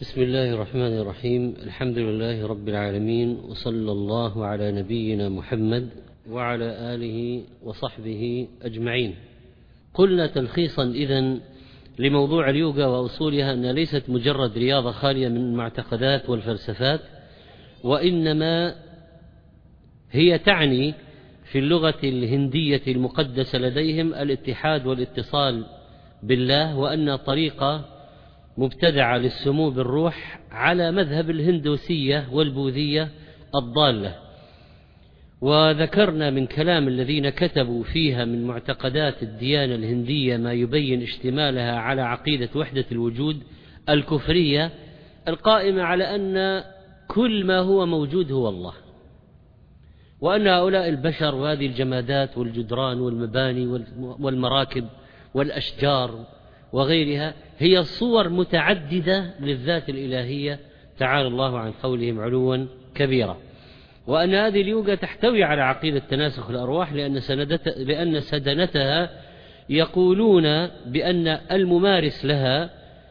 بسم الله الرحمن الرحيم. الحمد لله رب العالمين، وصلى الله على نبينا محمد وعلى آله وصحبه أجمعين. قلنا تلخيصا إذن لموضوع اليوغا وأصولها أنها ليست مجرد رياضة خالية من المعتقدات والفلسفات، وإنما هي تعني في اللغة الهندية المقدسة لديهم الاتحاد والاتصال بالله، وأن طريقة مبتدعة للسمو بالروح على مذهب الهندوسية والبوذية الضالة. وذكرنا من كلام الذين كتبوا فيها من معتقدات الديانة الهندية ما يبين اشتمالها على عقيدة وحدة الوجود الكفرية القائمة على أن كل ما هو موجود هو الله، وأن هؤلاء البشر وهذه الجمادات والجدران والمباني والمراكب والأشجار وغيرها هي صور متعددة للذات الإلهية تعالى الله عن قولهم علوا كبيرا، وأن هذه اليوغا تحتوي على عقيدة تناسخ الأرواح لأن سدنتها يقولون بأن الممارس لها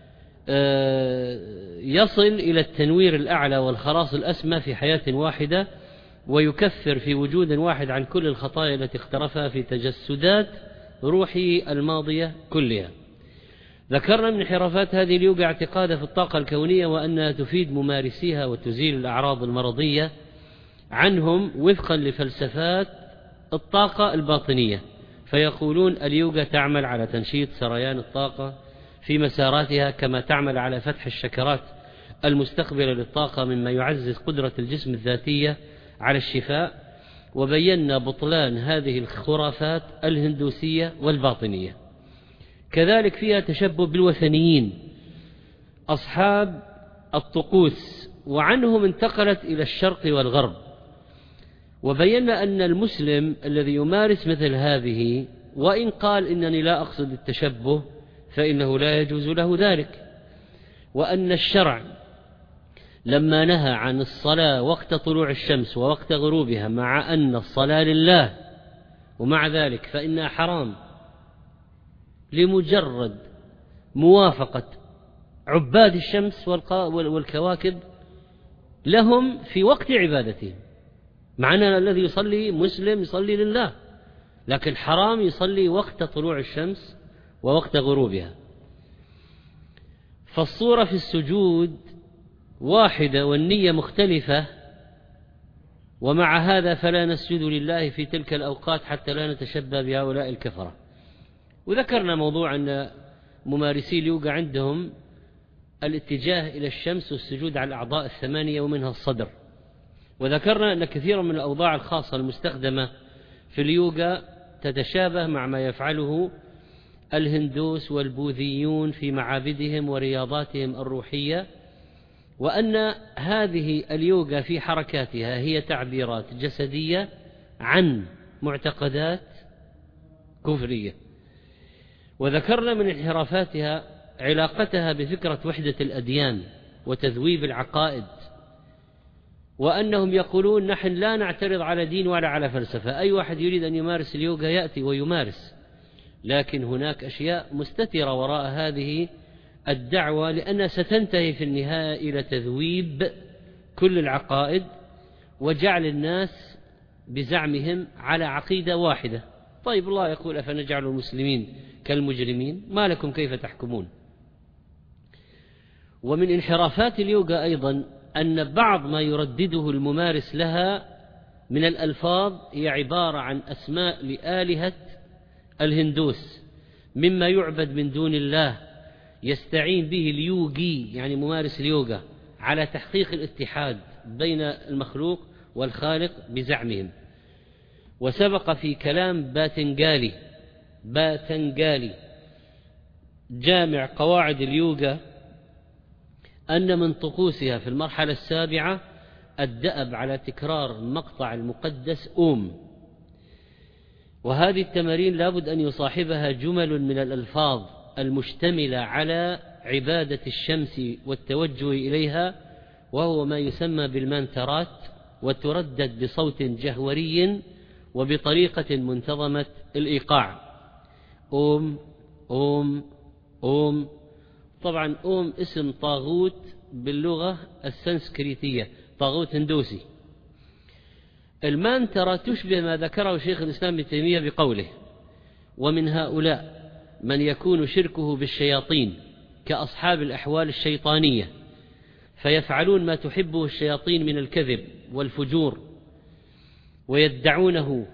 يصل إلى التنوير الأعلى والخلاص الأسمى في حياة واحدة، ويكفر في وجود واحد عن كل الخطايا التي اقترفها في تجسدات روحه الماضية كلها. ذكرنا من انحرافات هذه اليوغا اعتقادها في الطاقة الكونية، وأنها تفيد ممارسيها وتزيل الأعراض المرضية عنهم وفقا لفلسفات الطاقة الباطنية، فيقولون اليوغا تعمل على تنشيط سريان الطاقة في مساراتها، كما تعمل على فتح الشكرات المستقبلة للطاقة، مما يعزز قدرة الجسم الذاتية على الشفاء. وبينا بطلان هذه الخرافات الهندوسية والباطنية. كذلك فيها تشبه بالوثنيين أصحاب الطقوس، وعنهم انتقلت إلى الشرق والغرب. وبينا أن المسلم الذي يمارس مثل هذه، وإن قال إنني لا أقصد التشبه، فإنه لا يجوز له ذلك، وأن الشرع لما نهى عن الصلاة وقت طلوع الشمس ووقت غروبها، مع أن الصلاة لله، ومع ذلك فإنها حرام لمجرد موافقة عباد الشمس والكواكب لهم في وقت عبادتهم، مع أن الذي يصلي مسلم يصلي لله، لكن حرام يصلي وقت طلوع الشمس ووقت غروبها. فالصورة في السجود واحدة والنية مختلفة، ومع هذا فلا نسجد لله في تلك الأوقات حتى لا نتشبه بهؤلاء الكفرة. وذكرنا موضوع أن ممارسي اليوغا عندهم الاتجاه إلى الشمس والسجود على الأعضاء الثمانية ومنها الصدر. وذكرنا أن كثيرا من الأوضاع الخاصة المستخدمة في اليوغا تتشابه مع ما يفعله الهندوس والبوذيون في معابدهم ورياضاتهم الروحية، وأن هذه اليوغا في حركاتها هي تعبيرات جسدية عن معتقدات كفرية. وذكرنا من انحرافاتها علاقتها بفكرة وحدة الأديان وتذويب العقائد، وأنهم يقولون نحن لا نعترض على دين ولا على فلسفة، أي واحد يريد أن يمارس اليوغا يأتي ويمارس، لكن هناك أشياء مستترة وراء هذه الدعوة، لأنها ستنتهي في النهاية إلى تذويب كل العقائد وجعل الناس بزعمهم على عقيدة واحدة. طيب الله يقول أفنجعل المسلمين كالمجرمين، ما لكم كيف تحكمون. ومن انحرافات اليوغا أيضا أن بعض ما يردده الممارس لها من الألفاظ هي عبارة عن أسماء لآلهة الهندوس مما يعبد من دون الله، يستعين به اليوغي يعني ممارس اليوغا على تحقيق الاتحاد بين المخلوق والخالق بزعمهم. وسبق في كلام باتنجالي جامع قواعد اليوغا أن من طقوسها في المرحلة السابعة الدأب على تكرار المقطع المقدس وهذه التمارين لابد أن يصاحبها جمل من الألفاظ المشتملة على عبادة الشمس والتوجه إليها، وهو ما يسمى بالمانترات، وتردد بصوت جهوري وبطريقة منتظمة الإيقاع: أوم أوم أوم طبعا اسم طاغوت باللغة السنسكريتية، طاغوت هندوسي. المانترة تشبه ما ذكره شيخ الإسلام ابن تيمية بقوله: ومن هؤلاء من يكون شركه بالشياطين كأصحاب الأحوال الشيطانية، فيفعلون ما تحبه الشياطين من الكذب والفجور، ويدعونه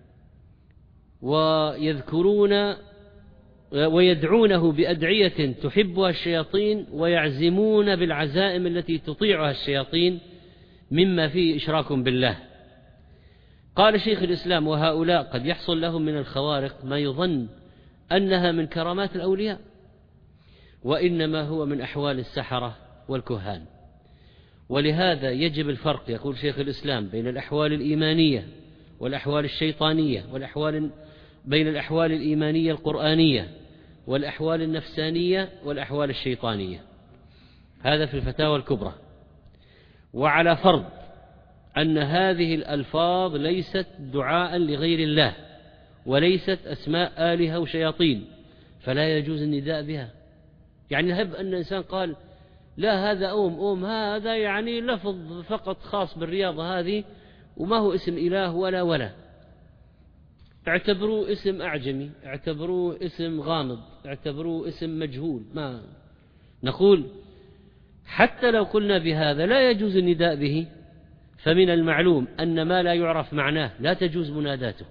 ويدعونه بأدعية تحبها الشياطين، ويعزمون بالعزائم التي تطيعها الشياطين مما فيه إشراك بالله. قال شيخ الإسلام: وهؤلاء قد يحصل لهم من الخوارق ما يظن أنها من كرامات الأولياء، وإنما هو من أحوال السحرة والكهان. ولهذا يجب الفرق، يقول شيخ الإسلام، بين الأحوال الإيمانية والأحوال الشيطانية، بين الأحوال الإيمانية القرآنية والأحوال النفسانية والأحوال الشيطانية. هذا في الفتاوى الكبرى. وعلى فرض أن هذه الألفاظ ليست دعاء لغير الله وليست أسماء آلهة وشياطين، فلا يجوز النداء بها. يعني هب أن الإنسان قال: لا، هذا هذا يعني لفظ فقط خاص بالرياضة هذه، وما هو اسم إله ولا اعتبروه اسم أعجمي، اعتبروه اسم غامض، اعتبروه اسم مجهول. ما نقول حتى لو قلنا بهذا لا يجوز النداء به، فمن المعلوم أن ما لا يعرف معناه لا تجوز مناداته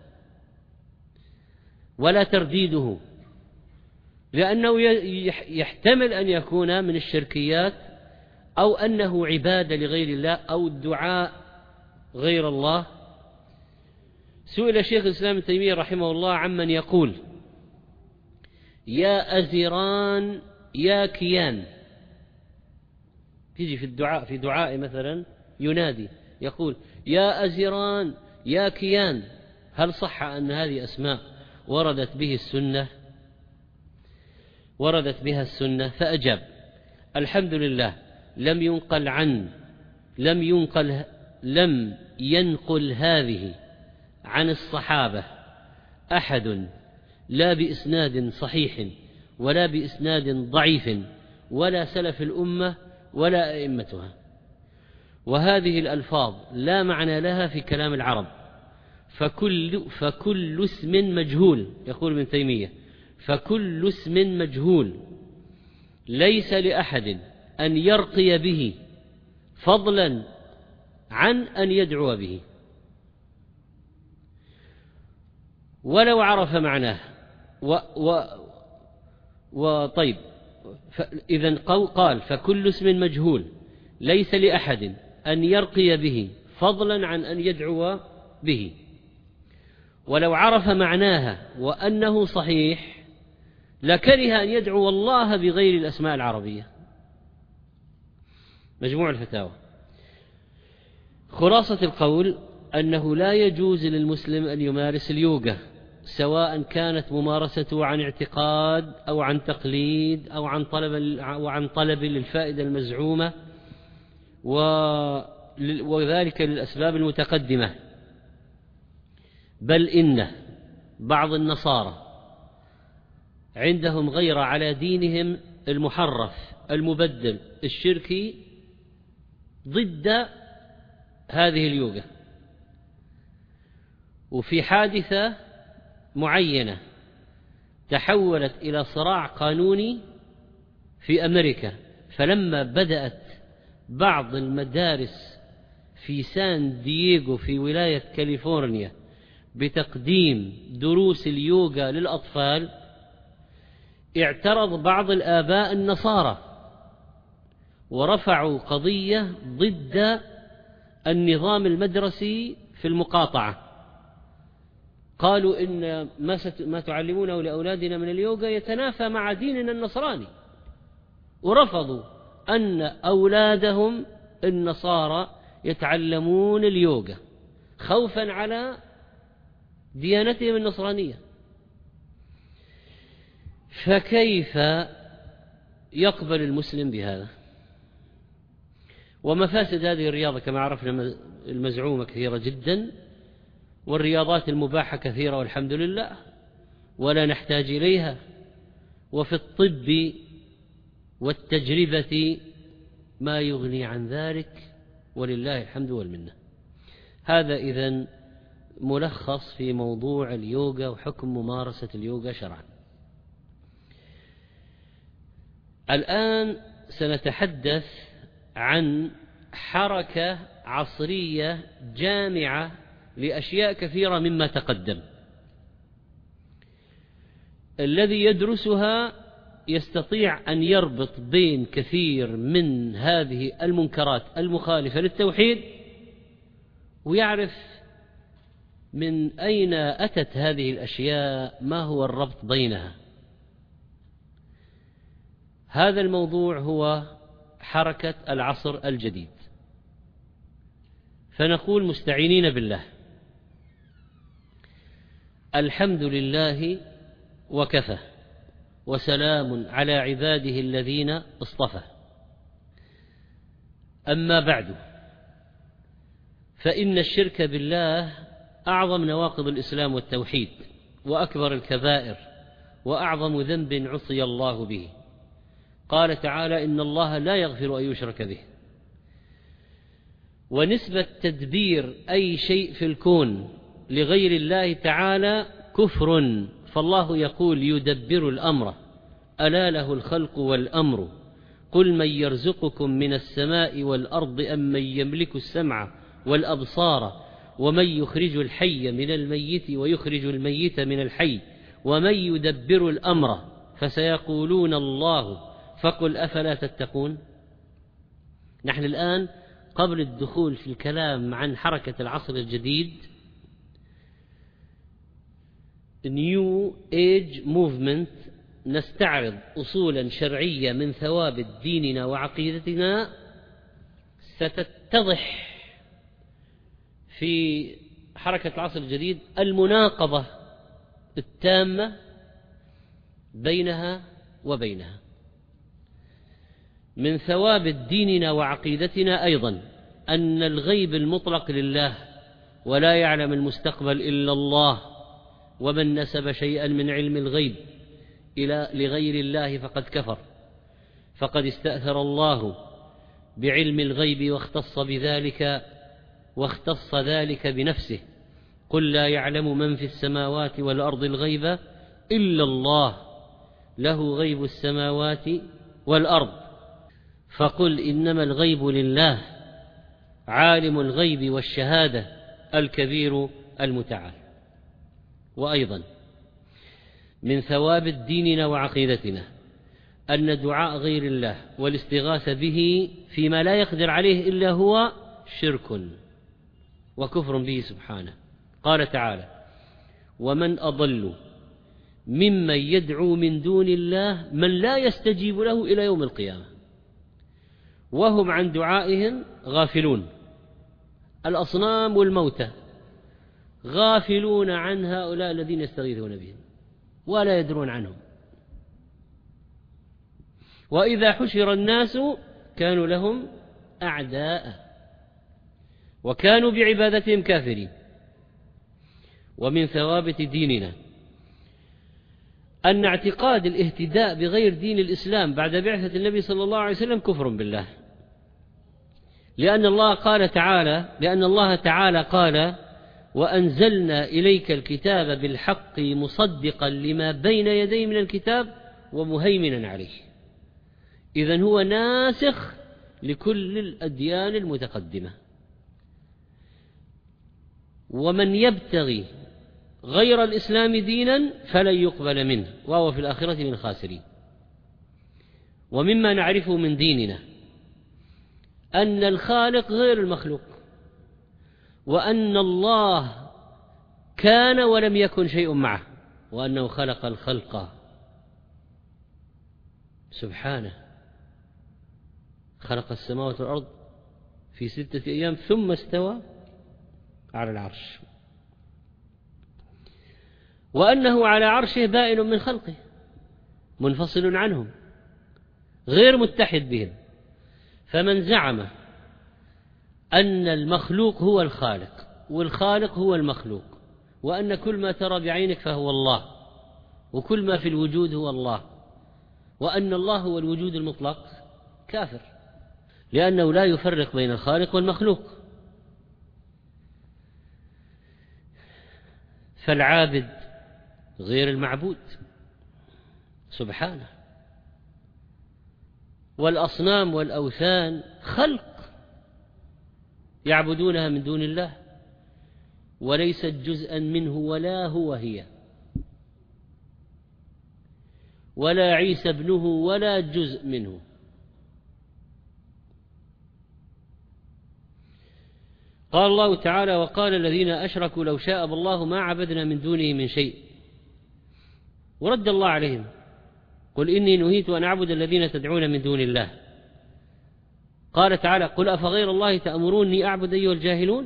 ولا ترديده، لأنه يحتمل أن يكون من الشركيات، أو أنه عبادة لغير الله، أو الدعاء غير الله. سئل شيخ الإسلام ابن تيمية رحمه الله عمن يقول: يا أزران يا كيان. تيجي في دعاء مثلا ينادي يقول: يا أزران يا كيان، هل صح أن هذه أسماء وردت بها السنة؟ فأجاب: الحمد لله، لم ينقل هذه عن الصحابة أحد، لا بإسناد صحيح ولا بإسناد ضعيف، ولا سلف الأمة ولا أئمتها. وهذه الألفاظ لا معنى لها في كلام العرب، فكل اسم مجهول، يقول ابن تيمية: فكل اسم مجهول ليس لأحد أن يرقي به فضلا عن أن يدعو به، ولو عرف معناه. وطيب، إذن قال: فكل اسم مجهول ليس لأحد أن يرقي به فضلا عن أن يدعو به، ولو عرف معناها وأنه صحيح لكره أن يدعو الله بغير الأسماء العربية. مجموع الفتاوى. خلاصة القول أنه لا يجوز للمسلم أن يمارس اليوغا، سواء كانت ممارسته عن اعتقاد أو عن تقليد أو عن طلب للفائدة المزعومة، وذلك للأسباب المتقدمة. بل إن بعض النصارى عندهم غيرة على دينهم المحرف المبدل الشركي ضد هذه اليوغا. وفي حادثة معينة تحولت إلى صراع قانوني في أمريكا، فلما بدأت بعض المدارس في سان دييغو في ولاية كاليفورنيا بتقديم دروس اليوغا للأطفال، اعترض بعض الآباء النصارى ورفعوا قضية ضد النظام المدرسي في المقاطعة. قالوا إن ما تعلمونه لأولادنا من اليوغا يتنافى مع ديننا النصراني، ورفضوا أن أولادهم النصارى يتعلمون اليوغا خوفا على ديانتهم النصرانية. فكيف يقبل المسلم بهذا؟ ومفاسد هذه الرياضة كما عرفنا المزعومة كثيرة جدا، والرياضات المباحة كثيرة والحمد لله ولا نحتاج إليها. وفي الطب والتجربة ما يغني عن ذلك، ولله الحمد والمنة. هذا إذن ملخص في موضوع اليوغا وحكم ممارسة اليوغا شرعا. الآن سنتحدث عن حركة عصرية جامعة لأشياء كثيرة مما تقدم. الذي يدرسها يستطيع أن يربط بين كثير من هذه المنكرات المخالفة للتوحيد، ويعرف من أين أتت هذه الأشياء، ما هو الربط بينها. هذا الموضوع هو حركة العصر الجديد. فنقول مستعينين بالله: الحمد لله وكفى، وسلام على عباده الذين اصطفى. أما بعد، فإن الشرك بالله أعظم نواقض الإسلام والتوحيد، وأكبر الكبائر، وأعظم ذنب عصي الله به. قال تعالى: إن الله لا يغفر أن يشرك به. ونسبة تدبير أي شيء في الكون لغير الله تعالى كفر، فالله يقول: يدبر الأمر، ألا له الخلق والأمر، قل من يرزقكم من السماء والأرض أم من يملك السمع والأبصار ومن يخرج الحي من الميت ويخرج الميت من الحي ومن يدبر الأمر فسيقولون الله فقل أفلا تتقون. نحن الآن قبل الدخول في الكلام عن حركة العصر الجديد New Age Movement نستعرض أصولا شرعية من ثوابت ديننا وعقيدتنا ستتضح في حركة العصر الجديد المناقضة التامة بينها وبينها. من ثوابت ديننا وعقيدتنا أيضا أن الغيب المطلق لله، ولا يعلم المستقبل إلا الله، ومن نسب شيئا من علم الغيب إلى لغير الله فقد كفر، فقد استأثر الله بعلم الغيب واختص ذلك بنفسه. قل لا يعلم من في السماوات والأرض الغيب إلا الله، له غيب السماوات والأرض، فقل إنما الغيب لله عالم الغيب والشهادة الكبير المتعال. وأيضا من ثوابت ديننا وعقيدتنا أن دعاء غير الله والاستغاثة به فيما لا يقدر عليه إلا هو شرك وكفر به سبحانه. قال تعالى: ومن أضل ممن يدعو من دون الله من لا يستجيب له إلى يوم القيامة وهم عن دعائهم غافلون. الأصنام والموتى غافلون عن هؤلاء الذين يستغيثون بهم ولا يدرون عنهم. وإذا حشر الناس كانوا لهم أعداء وكانوا بعبادتهم كافرين. ومن ثوابت ديننا أن اعتقاد الاهتداء بغير دين الإسلام بعد بعثة النبي صلى الله عليه وسلم كفر بالله، لأن الله تعالى قال: وأنزلنا إليك الكتاب بالحق مصدقا لما بين يديه من الكتاب ومهيمنا عليه. إذن هو ناسخ لكل الأديان المتقدمة. ومن يبتغي غير الإسلام دينا فلن يقبل منه وهو في الآخرة من الخاسرين. ومما نعرفه من ديننا أن الخالق غير المخلوق، وأن الله كان ولم يكن شيء معه، وأنه خلق الخلق سبحانه، خلق السماوات والأرض في 6 أيام ثم استوى على العرش، وأنه على عرشه بائن من خلقه منفصل عنهم غير متحد بهم. فمن زعم أن المخلوق هو الخالق والخالق هو المخلوق، وأن كل ما ترى بعينك فهو الله، وكل ما في الوجود هو الله، وأن الله هو الوجود المطلق كافر، لأنه لا يفرق بين الخالق والمخلوق. فالعابد غير المعبود سبحانه، والأصنام والأوثان خلق يعبدونها من دون الله، وليست جزءا منه ولا هو هي، ولا عيسى ابنه ولا جزء منه. قال الله تعالى: وقال الذين أشركوا لو شاء الله ما عبدنا من دونه من شيء. ورد الله عليهم: قل إني نهيت أن أعبد الذين تدعون من دون الله. قال تعالى: قل أفغير الله تأمروني أعبد أيها الجاهلون.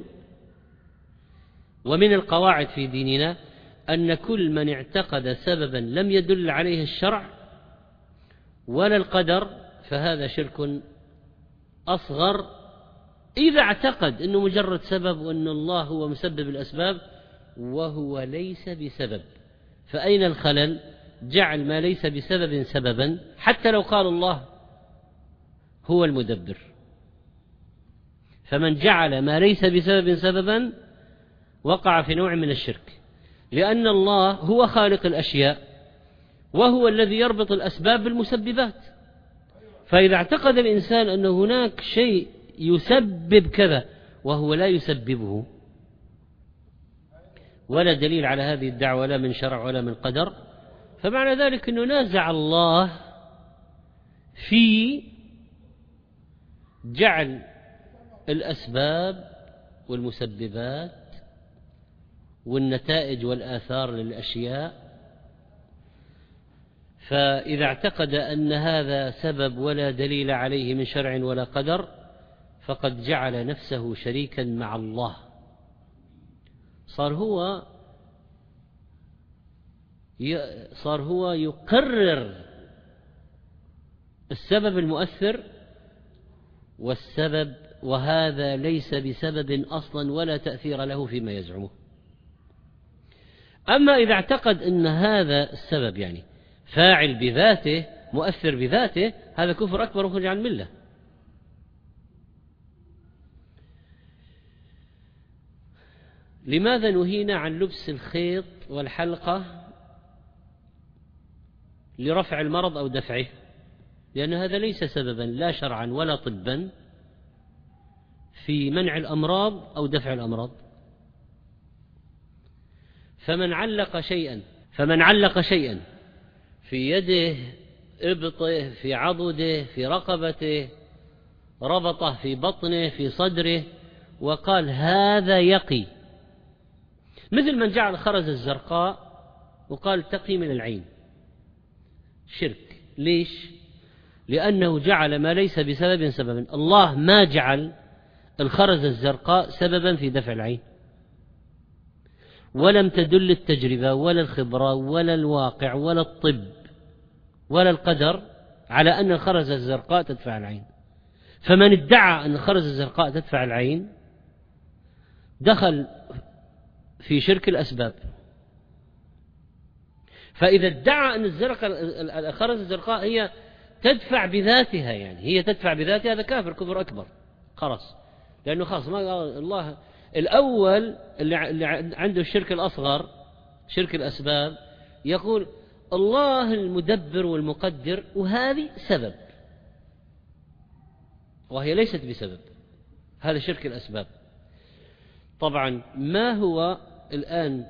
ومن القواعد في ديننا أن كل من اعتقد سببا لم يدل عليه الشرع ولا القدر فهذا شرك أصغر، إذا اعتقد أنه مجرد سبب وأن الله هو مسبب الأسباب وهو ليس بسبب. فأين الخلل؟ جعل ما ليس بسبب سببا، حتى لو قال الله هو المدبر. فمن جعل ما ليس بسبب سببا وقع في نوع من الشرك، لأن الله هو خالق الأشياء وهو الذي يربط الأسباب بالمسببات. فإذا اعتقد الإنسان أن هناك شيء يسبب كذا وهو لا يسببه، ولا دليل على هذه الدعوة لا من شرع ولا من قدر، فمعنى ذلك أنه نازع الله في جعل الأسباب والمسببات والنتائج والآثار للأشياء. فإذا اعتقد أن هذا سبب ولا دليل عليه من شرع ولا قدر فقد جعل نفسه شريكا مع الله، صار هو يقرر السبب المؤثر والسبب، وهذا ليس بسبب أصلا ولا تأثير له فيما يزعمه. أما إذا اعتقد أن هذا السبب يعني فاعل بذاته مؤثر بذاته، هذا كفر أكبر وخرج عن الملة. لماذا نهينا عن لبس الخيط والحلقة لرفع المرض أو دفعه؟ لأن هذا ليس سببا لا شرعا ولا طبا في منع الأمراض أو دفع الأمراض. فمن علق شيئا في يده، إبطه، في عضده، في رقبته، ربطه في بطنه، في صدره، وقال هذا يقي، مثل من جعل خرز الزرقاء وقال تقي من العين، شرك. ليش؟ لأنه جعل ما ليس بسبب سببا. الله ما جعل الخرز الزرقاء سببا في دفع العين، ولم تدل التجربة ولا الخبرة ولا الواقع ولا الطب ولا القدر على أن الخرز الزرقاء تدفع العين. فمن ادعى أن الخرز الزرقاء تدفع العين دخل في شرك الأسباب. فإذا ادعى أن الخرز الزرقاء هي تدفع بذاتها، يعني هي تدفع بذاتها، هذا كفر أكبر خلاص، لأنه خلاص ما الله الأول اللي عنده الشرك الأصغر شرك الأسباب يقول الله المدبر والمقدر وهذه سبب وهي ليست بسبب، هذا شرك الأسباب. طبعا ما هو الآن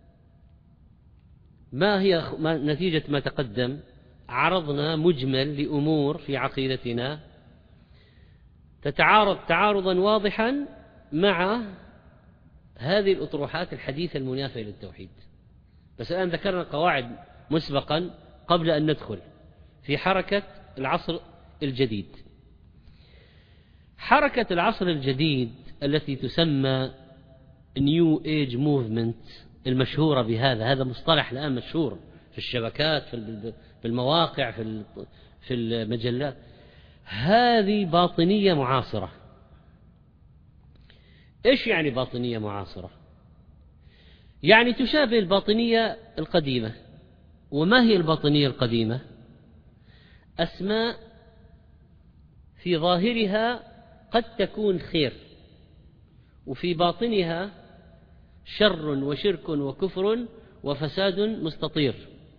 ما هي نتيجة ما تقدم؟ عرضنا مجمل لأمور في عقيدتنا تتعارض تعارضا واضحا مع هذه الأطروحات الحديثة المنافية للتوحيد. بس الآن ذكرنا قواعد مسبقا قبل أن ندخل في حركة العصر الجديد. حركة العصر الجديد التي تسمى New Age Movement المشهورة بهذا، هذا مصطلح الآن مشهور في الشبكات، في المواقع، في المجلات. هذه باطنية معاصرة. إيش يعني باطنية معاصرة؟ يعني تشابه الباطنية القديمة. وما هي الباطنية القديمة؟ أسماء في ظاهرها قد تكون خير، وفي باطنها شر وشرك وكفر وفساد مستطير.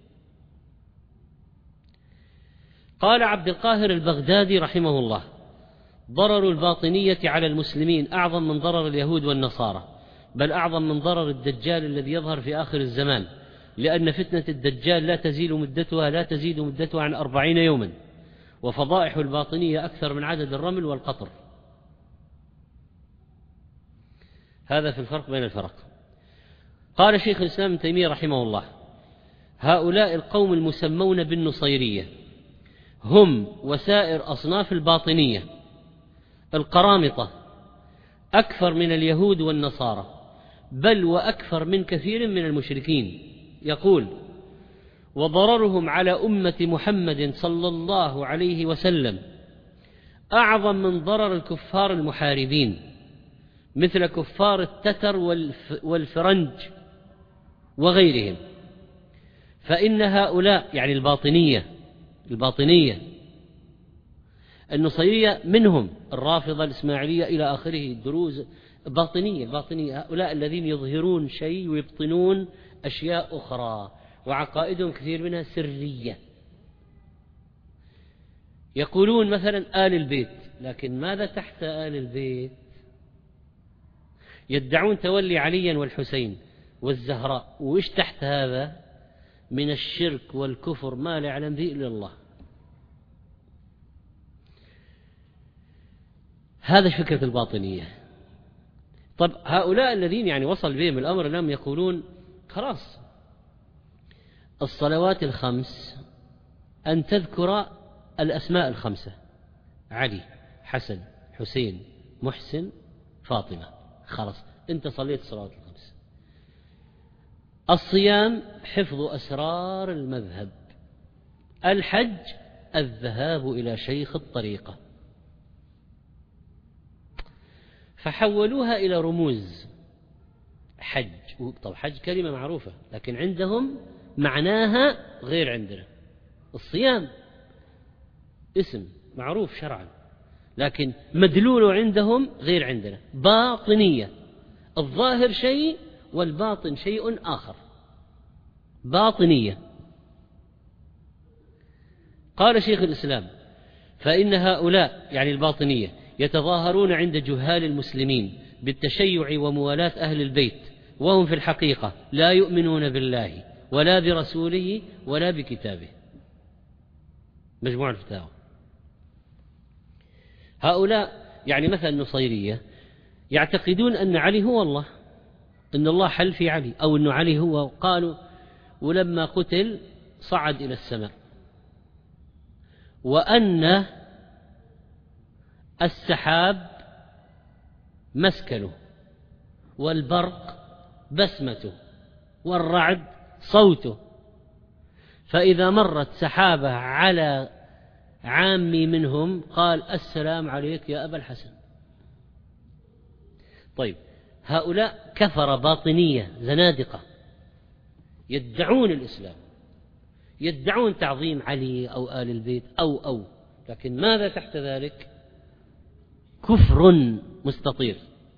قال عبد القاهر البغدادي رحمه الله: ضرر الباطنية على المسلمين أعظم من ضرر اليهود والنصارى، بل أعظم من ضرر الدجال الذي يظهر في آخر الزمان، لأن فتنة الدجال لا تزيد مدتها عن 40 يوما، وفضائح الباطنية أكثر من عدد الرمل والقطر. هذا في الفرق بين الفرق. قال شيخ الإسلام ابن تيمية رحمه الله: هؤلاء القوم المسمون بالنصيرية هم وسائر أصناف الباطنية القرامطة أكثر من اليهود والنصارى، بل وأكثر من كثير من المشركين. يقول: وضررهم على أمة محمد صلى الله عليه وسلم أعظم من ضرر الكفار المحاربين، مثل كفار التتر والفرنج وغيرهم. فإن هؤلاء، يعني الباطنية النصيرية منهم، الرافضة الإسماعيلية إلى آخره، الدروز، باطنية. هؤلاء الذين يظهرون شيء ويبطنون أشياء أخرى، وعقائدهم كثير منها سرية. يقولون مثلا آل البيت، لكن ماذا تحت آل البيت؟ يدعون تولي علي والحسين والزهراء، وإيش تحت هذا من الشرك والكفر ما لا يعلم به إلا الله. هذا فكرة الباطنية. طب هؤلاء الذين يعني وصل بهم الأمر لم يقولون خلاص الصلوات الخمس أن تذكر الأسماء الخمسة: علي، حسن، حسين، محسن، فاطمة، خلاص أنت صليت الصلوات الخمس. الصيام حفظ أسرار المذهب. الحج الذهاب إلى شيخ الطريقة. فحولوها إلى رموز حج. طب حج كلمة معروفة، لكن عندهم معناها غير عندنا. الصيام اسم معروف شرعا، لكن مدلوله عندهم غير عندنا. باطنية، الظاهر شيء والباطن شيء آخر. باطنية. قال شيخ الإسلام: فإن هؤلاء، يعني الباطنية، يتظاهرون عند جهال المسلمين بالتشيع وموالاة أهل البيت، وهم في الحقيقة لا يؤمنون بالله ولا برسوله ولا بكتابه. مجموع الفتاوى. هؤلاء يعني مثلا النصيرية يعتقدون أن علي هو الله، أن الله حل في علي، أو أن علي هو. قالوا: ولما قتل صعد إلى السماء، وأن السحاب مسكنه، والبرق بسمته، والرعد صوته، فإذا مرت سحابة على عامي منهم قال: السلام عليك يا أبا الحسن. طيب هؤلاء كفر باطنية زنادقة يدعون الإسلام، يدعون تعظيم علي أو آل البيت أو لكن ماذا تحت ذلك؟ كفر مستطير.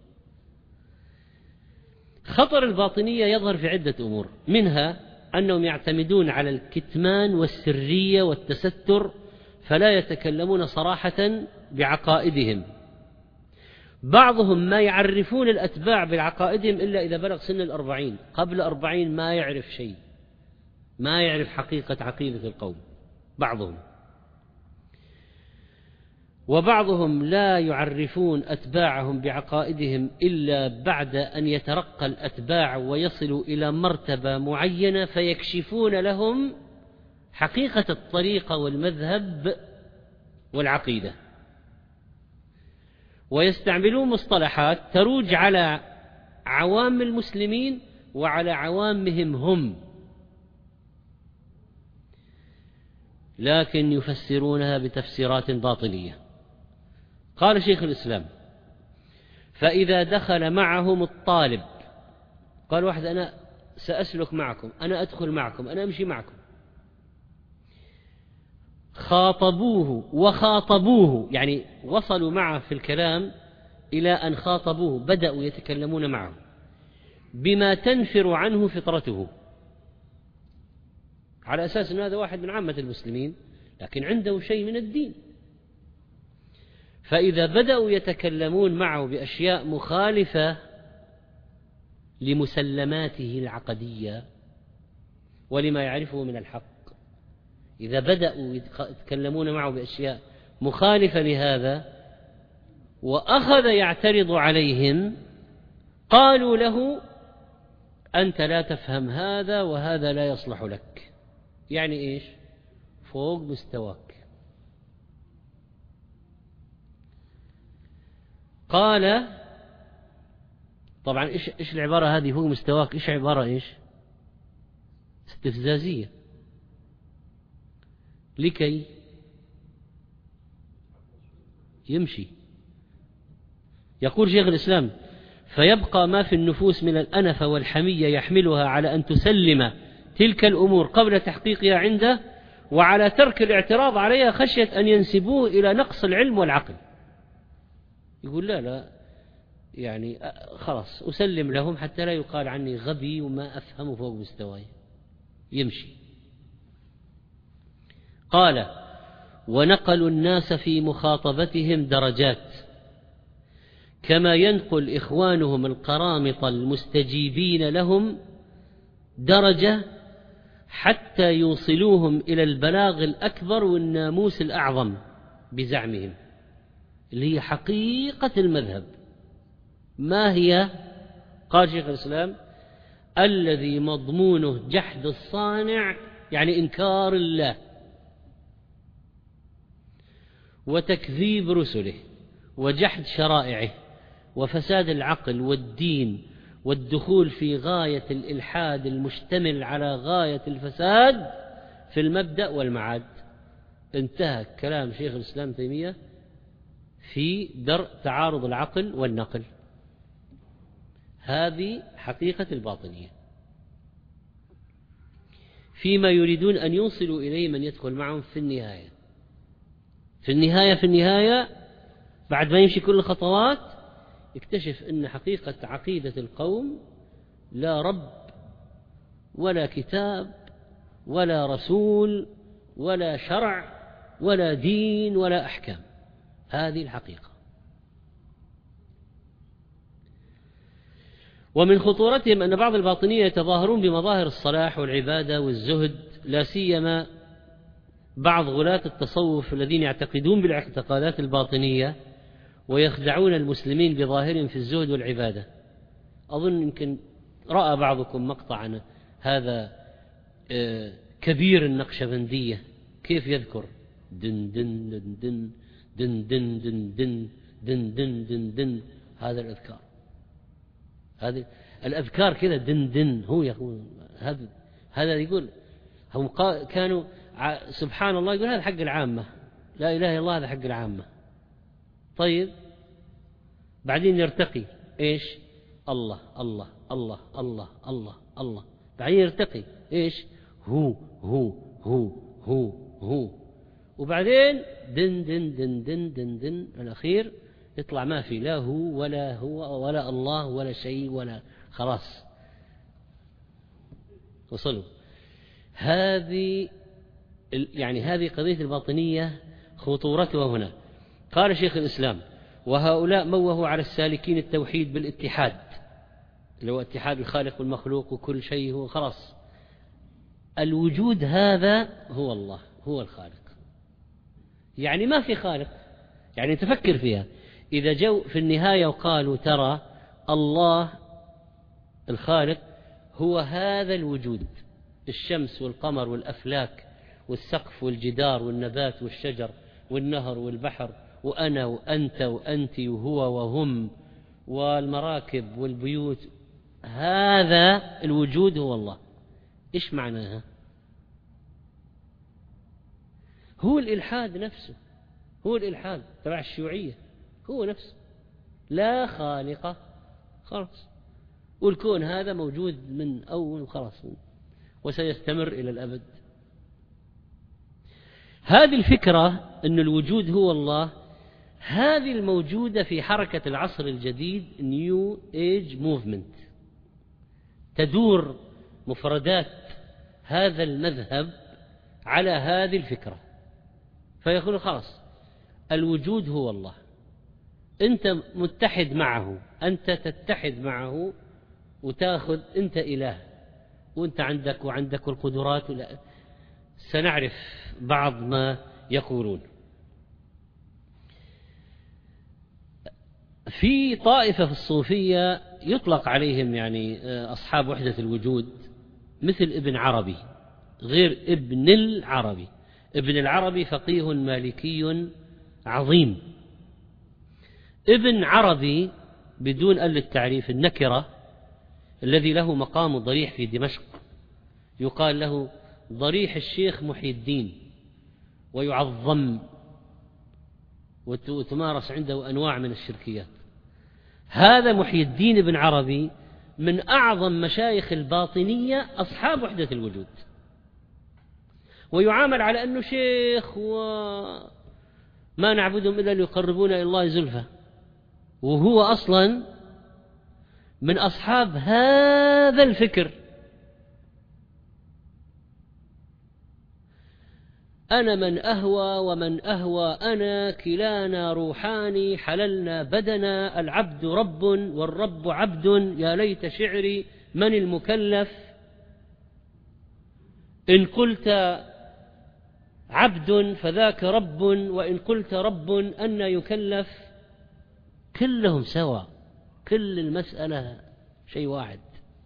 خطر الباطنية يظهر في عدة أمور، منها أنهم يعتمدون على الكتمان والسرية والتستر، فلا يتكلمون صراحة بعقائدهم. بعضهم ما يعرفون الأتباع بعقائدهم إلا إذا بلغ سن 40. قبل 40 ما يعرف شيء، ما يعرف حقيقة عقيدة القوم بعضهم. وبعضهم لا يعرفون أتباعهم بعقائدهم إلا بعد أن يترقى الأتباع ويصلوا إلى مرتبة معينة، فيكشفون لهم حقيقة الطريقة والمذهب والعقيدة، ويستعملون مصطلحات تروج على عوام المسلمين وعلى عوامهم هم، لكن يفسرونها بتفسيرات باطنية. قال شيخ الإسلام: فإذا دخل معهم الطالب، قال واحد: أنا سأسلك معكم، أنا أدخل معكم، أنا أمشي معكم. خاطبوه وخاطبوه، يعني وصلوا معه في الكلام إلى أن خاطبوه، بدأوا يتكلمون معه بما تنفر عنه فطرته، على أساس أن هذا واحد من عامة المسلمين لكن عنده شيء من الدين. فإذا بدأوا يتكلمون معه بأشياء مخالفة لمسلماته العقدية ولما يعرفه من الحق، إذا بدأوا يتكلمون معه بأشياء مخالفة لهذا وأخذ يعترض عليهم، قالوا له: أنت لا تفهم هذا وهذا لا يصلح لك. يعني إيش؟ فوق مستواك. قال طبعا إيش العبارة هذه فوق مستواك؟ إيش عبارة إيش؟ استفزازية، لكي يمشي. يقول شيخ الإسلام: فيبقى ما في النفوس من الأنف والحمية يحملها على أن تسلم تلك الأمور قبل تحقيقها عنده، وعلى ترك الاعتراض عليها خشية أن ينسبوه إلى نقص العلم والعقل. يقول لا يعني خلاص أسلم لهم حتى لا يقال عني غبي وما أفهم فوق مستواي، يمشي. قال: ونقلوا الناس في مخاطبتهم درجات، كما ينقل إخوانهم القرامطة المستجيبين لهم درجة حتى يوصلوهم إلى البلاغ الأكبر والناموس الأعظم بزعمهم، اللي هي حقيقة المذهب. ما هي؟ قال شيخ الإسلام: الذي مضمونه جحد الصانع، يعني إنكار الله وتكذيب رسله وجحد شرائعه وفساد العقل والدين والدخول في غاية الإلحاد المشتمل على غاية الفساد في المبدأ والمعاد. انتهى كلام شيخ الإسلام تيمية في درء تعارض العقل والنقل. هذه حقيقة الباطنية فيما يريدون أن يوصلوا إليه من يدخل معهم في النهاية بعد ما يمشي كل الخطوات يكتشف أن حقيقة عقيدة القوم لا رب ولا كتاب ولا رسول ولا شرع ولا دين ولا أحكام. هذه الحقيقة. ومن خطورتهم أن بعض الباطنية يتظاهرون بمظاهر الصلاح والعبادة والزهد، لا سيما بعض غلاة التصوف الذين يعتقدون بالاعتقادات الباطنية ويخدعون المسلمين بظاهرهم في الزهد والعبادة. أظن يمكن رأى بعضكم مقطعا هذا كبير النقشبندية كيف يذكر دن دن دن دن دن دن دن دن دن دن دن دن. هذا الأذكار، هذه الأذكار كذا دن دن. هو يقول هذا يقول هم كانوا سبحان الله يقول هذا حق العامة، لا إله إلا الله هذا حق العامة. طيب بعدين يرتقي إيش؟ الله الله الله الله الله الله. بعدين يرتقي إيش؟ هو هو هو هو هو. وبعدين دن دن دن دن دن دن الأخير يطلع ما في لا هو ولا الله ولا شيء ولا خلاص وصلوا. هذه قضية الباطنية خطورتها هنا. قال شيخ الإسلام: وهؤلاء موهوا على السالكين التوحيد بالاتحاد، اللي هو اتحاد الخالق والمخلوق وكل شيء هو خلاص الوجود، هذا هو الله هو الخالق. يعني ما في خالق. يعني تفكر فيها، إذا جو في النهاية وقالوا ترى الله الخالق هو هذا الوجود، الشمس والقمر والأفلاك والسقف والجدار والنبات والشجر والنهر والبحر وأنا وأنت وأنت وهو وهم والمراكب والبيوت، هذا الوجود هو الله. إيش معناها؟ هو الإلحاد نفسه، هو الإلحاد تبع الشيوعية، هو نفسه لا خالق خلاص، والكون هذا موجود من أول خلاص وسيستمر إلى الأبد. هذه الفكرة أن الوجود هو الله، هذه الموجودة في حركة العصر الجديد New Age Movement. تدور مفردات هذا المذهب على هذه الفكرة، فيقول خلاص الوجود هو الله، أنت متحد معه، أنت تتحد معه وتأخذ أنت إله، وأنت عندك القدرات. سنعرف بعض ما يقولون. في طائفة في الصوفية يطلق عليهم يعني أصحاب وحدة الوجود، مثل ابن عربي، غير ابن العربي. ابن العربي فقيه مالكي عظيم. ابن عربي بدون التعريف النكرة، الذي له مقام ضريح في دمشق، يقال له ضريح الشيخ محي الدين، ويعظم وتمارس عنده أنواع من الشركيات. هذا محي الدين بن عربي من أعظم مشايخ الباطنية أصحاب وحدة الوجود، ويعامل على أنه شيخ وما نعبدهم إلا ليقربونا إلى الله زلفى، وهو أصلا من أصحاب هذا الفكر. أنا من أهوى ومن أهوى أنا، كلانا روحاني حللنا بدنا، العبد رب والرب عبد، يا ليت شعري من المكلف، إن قلت عبد فذاك رب، وإن قلت رب أن يكلف. كلهم سوا، كل المسألة شيء واحد.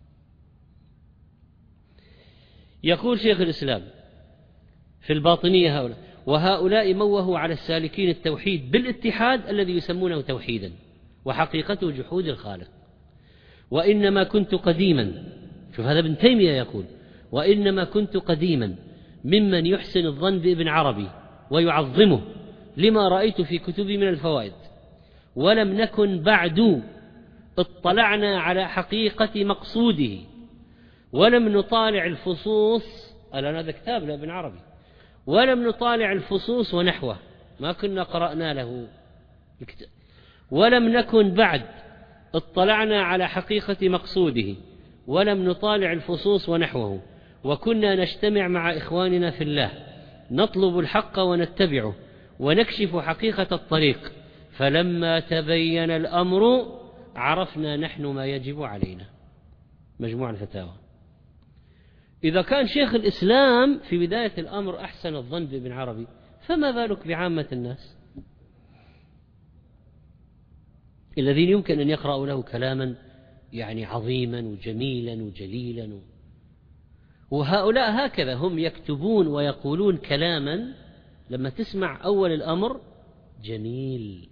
يقول شيخ الإسلام في الباطنية هؤلاء: وهؤلاء موهوا على السالكين التوحيد بالاتحاد الذي يسمونه توحيدا، وحقيقته جحود الخالق. وإنما كنت قديما، شوف هذا ابن تيمية يقول: وإنما كنت قديما ممن يحسن الظن بابن عربي ويعظمه لما رأيت في كتبي من الفوائد، ولم نكن بعد اطلعنا على حقيقة مقصوده، ولم نطالع الفصوص. الآن هذا كتاب لابن عربي. ولم نطالع الفصوص ونحوه، ما كنا قرأنا له الكتاب. ولم نكن بعد اطلعنا على حقيقة مقصوده، ولم نطالع الفصوص ونحوه، وكنا نجتمع مع إخواننا في الله نطلب الحق ونتبعه ونكشف حقيقة الطريق، فلما تبين الأمر عرفنا نحن ما يجب علينا. مجموع الفتاوى. إذا كان شيخ الإسلام في بداية الأمر أحسن الظن بابن عربي، فما بالك بعامة الناس الذين يمكن أن يقرأوا له كلاما يعني عظيما وجميلا وجليلا. وهؤلاء هكذا هم يكتبون ويقولون كلاما لما تسمع أول الأمر جميل،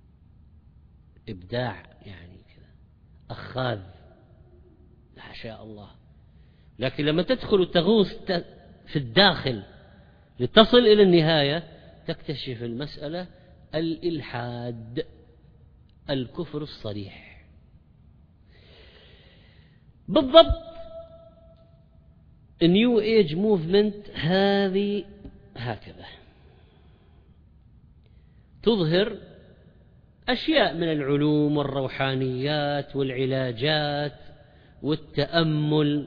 إبداع، يعني كذا أخاذ، ما شاء الله. لكن لما تدخل وتغوص في الداخل لتصل إلى النهاية تكتشف المسألة الإلحاد، الكفر الصريح. بالضبط النيو ايج موفمنت هذه هكذا تظهر أشياء من العلوم والروحانيات والعلاجات والتأمل،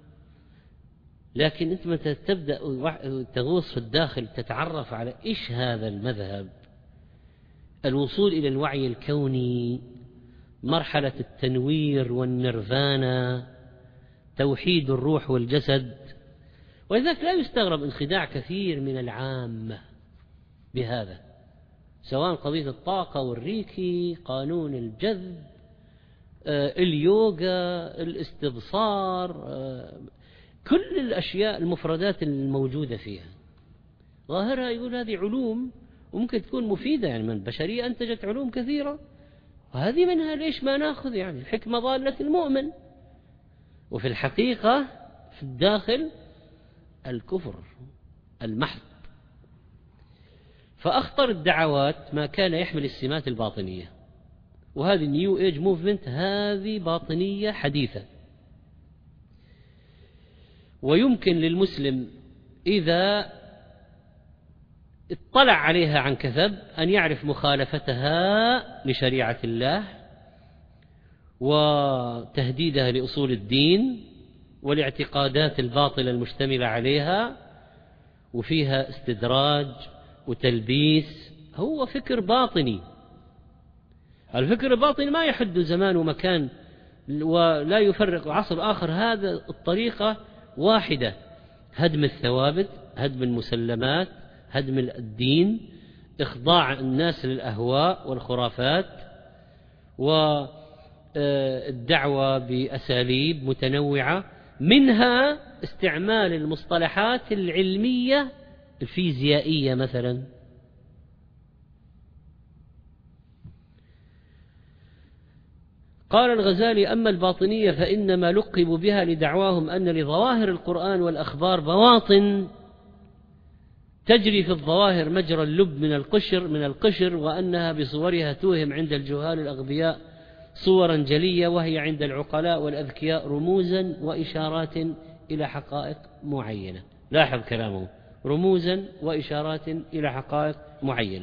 لكن أنت متى تبدأ تغوص في الداخل تتعرف على إيش هذا المذهب، الوصول إلى الوعي الكوني، مرحلة التنوير والنيرفانا، توحيد الروح والجسد. ولذلك لا يستغرب انخداع كثير من العامة بهذا، سواء قضية الطاقة والريكي، قانون الجذب، اليوغا، الاستبصار، كل الأشياء المفردات الموجودة فيها ظاهرها يقول هذه علوم وممكن تكون مفيدة، يعني من البشرية أنتجت علوم كثيرة، وهذه منها ليش ما نأخذ؟ يعني الحكمة ضالة المؤمن. وفي الحقيقة في الداخل الكفر المحض. فأخطر الدعوات ما كان يحمل السمات الباطنية، وهذه النيو ايج موفمنت هذه باطنية حديثة. ويمكن للمسلم إذا اطلع عليها عن كثب أن يعرف مخالفتها لشريعة الله وتهديدها لأصول الدين والاعتقادات الباطلة المشتملة عليها، وفيها استدراج وتلبيس. هو فكر باطني. الفكر الباطني ما يحد زمان ومكان ولا يفرق عصر آخر، هذا الطريقة واحدة: هدم الثوابت، هدم المسلمات، هدم الدين، إخضاع الناس للأهواء والخرافات، والدعوة بأساليب متنوعة، منها استعمال المصطلحات العلمية الفيزيائية مثلا. قال الغزالي: أما الباطنية فإنما لقبوا بها لدعواهم أن لظواهر القرآن والأخبار بواطن تجري في الظواهر مجرى اللب من القشر، وأنها بصورها توهم عند الجهال الأغبياء صورا جلية، وهي عند العقلاء والأذكياء رموزا وإشارات إلى حقائق معينة. لاحظ كلامه: رموزا وإشارات إلى حقائق معينة.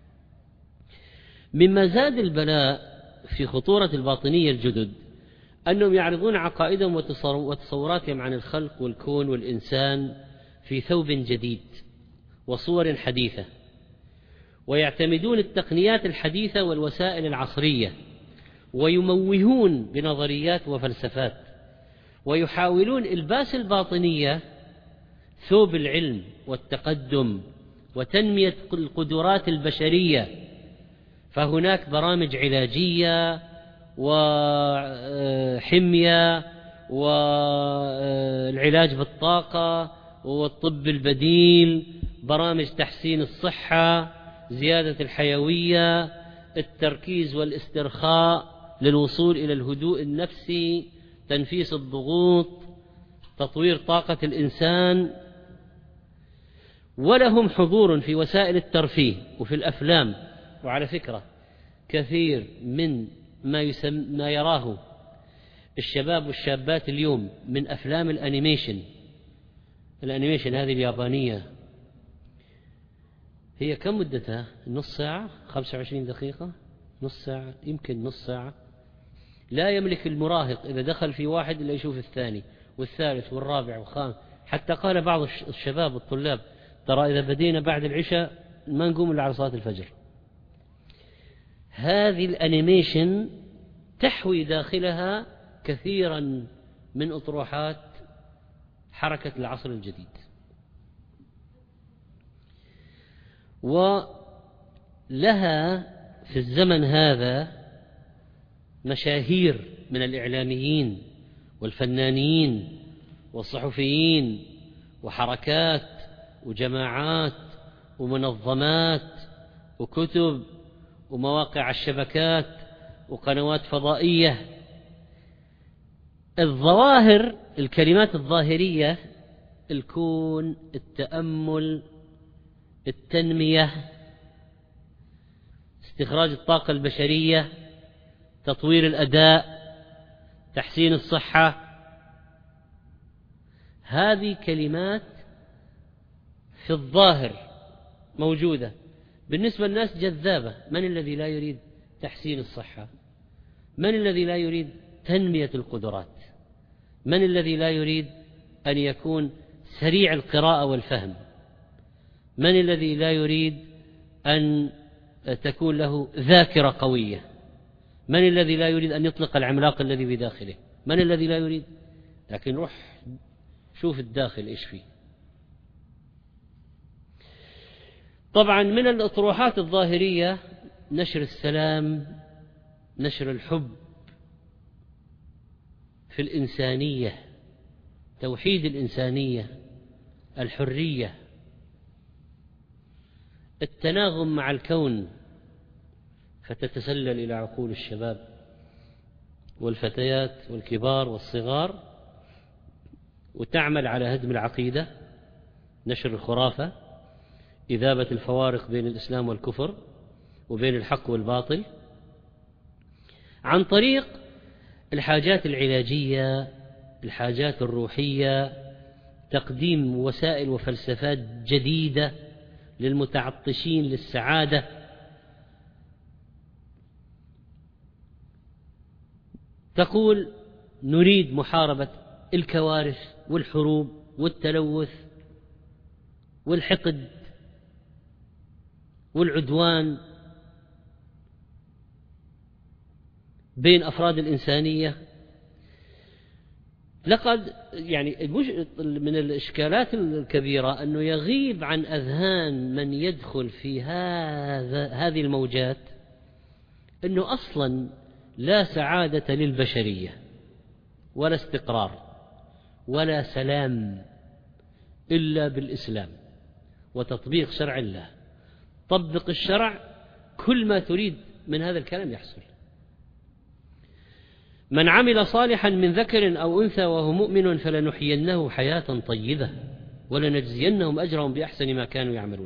مما زاد البلاء في خطورة الباطنية الجدد أنهم يعرضون عقائدهم وتصوراتهم عن الخلق والكون والإنسان في ثوب جديد وصور حديثة، ويعتمدون التقنيات الحديثة والوسائل العصرية، ويموهون بنظريات وفلسفات، ويحاولون إلباس الباطنية ثوب العلم والتقدم وتنمية القدرات البشرية. فهناك برامج علاجية وحمية والعلاج بالطاقة والطب البديل، برامج تحسين الصحة، زيادة الحيوية، التركيز والاسترخاء للوصول إلى الهدوء النفسي، تنفيس الضغوط، تطوير طاقة الإنسان. ولهم حضور في وسائل الترفيه وفي الأفلام. وعلى فكرة كثير من ما يراه الشباب والشابات اليوم من أفلام الأنيميشن هذه اليابانية، هي كم مدتها؟ نص ساعة، 25 دقيقة، نص ساعة، يمكن نص ساعة. لا يملك المراهق إذا دخل في واحد إلا يشوف الثاني والثالث والرابع والخامس. حتى قال بعض الشباب الطلاب: ترى إذا بدينا بعد العشاء ما نقوم إلا على صلاة الفجر. هذه الأنيميشن تحوي داخلها كثيرا من أطروحات حركة العصر الجديد. ولها في الزمن هذا مشاهير من الإعلاميين والفنانين والصحفيين وحركات وجماعات ومنظمات وكتب ومواقع الشبكات وقنوات فضائية. الظواهر، الكلمات الظاهرية: الكون، التأمل، التنمية، استخراج الطاقة البشرية، تطوير الأداء، تحسين الصحة. هذه كلمات في الظاهر موجودة، بالنسبة للناس جذابة. من الذي لا يريد تحسين الصحة؟ من الذي لا يريد تنمية القدرات؟ من الذي لا يريد أن يكون سريع القراءة والفهم؟ من الذي لا يريد أن تكون له ذاكرة قوية؟ من الذي لا يريد أن يطلق العملاق الذي بداخله؟ من الذي لا يريد؟ لكن روح شوف الداخل إيش فيه. طبعا من الأطروحات الظاهرية نشر السلام، نشر الحب في الإنسانية، توحيد الإنسانية، الحرية، التناغم مع الكون، فتتسلل إلى عقول الشباب والفتيات والكبار والصغار، وتعمل على هدم العقيدة، نشر الخرافة، إذابة الفوارق بين الإسلام والكفر وبين الحق والباطل، عن طريق الحاجات العلاجية، الحاجات الروحية، تقديم وسائل وفلسفات جديدة للمتعطشين للسعادة. تقول نريد محاربة الكوارث والحروب والتلوث والحقد والعدوان بين أفراد الإنسانية. لقد من الإشكالات الكبيرة أنه يغيب عن أذهان من يدخل في هذه الموجات أنه أصلا لا سعادة للبشرية ولا استقرار ولا سلام إلا بالإسلام وتطبيق شرع الله. طبق الشرع، كل ما تريد من هذا الكلام يحصل. من عمل صالحا من ذكر أو أنثى وهو مؤمن فلنحيينه حياة طيبة ولنجزينهم أجرهم بأحسن ما كانوا يعملون.